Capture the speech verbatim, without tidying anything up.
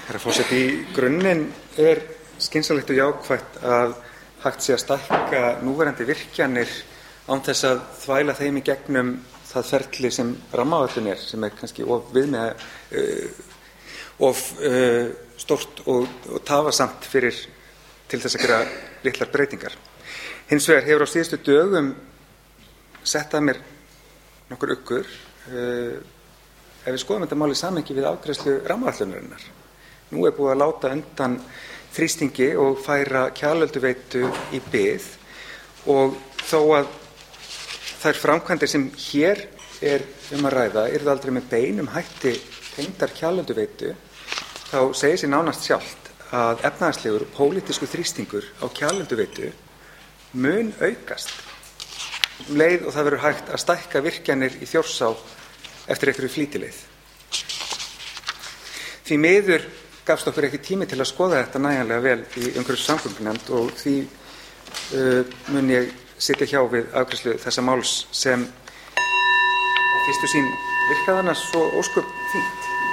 Herra forseti, í grunninn er skynsamlegt og jákvætt að hægt sé að stækka núverandi virkjanir án þess að þvæla þeim í gegnum það ferli sem rammaáætlun er, sem er kannski of viðmið, uh, of uh, stórt og, og tafasamt fyrir til þess að gera litlar breytingar. Hins vegar hefur á síðustu dögum sett að mér nokkur uggur uh, ef við skoðum þetta mál í samhengi við afgreiðslu rammaáætlunarinnar. Nú er búið að láta undan þrýstingi og færa Kjalölduveitu í bið og þó að þær framkvæmdir sem hér er um að ræða yrðu aldrei með beinum hætti tengdar Kjalölduveitu, þá segir sér nánast sjálft að efnahagslegur og pólitískur þrýstingur á Kjalölduveitu mun aukast um leið og það verður hægt að stækka virkjanir í Þjórsá eftir einhverju flýtileið. Því miður gafst okkur ekki tími til að skoða þetta nægjanlega vel í umhverfis- og samgöngunefnd og því uh, mun ég sitja hjá við afgreiðslu þessa máls sem á fyrstu sýn virkaði annars svo ósköp fínt.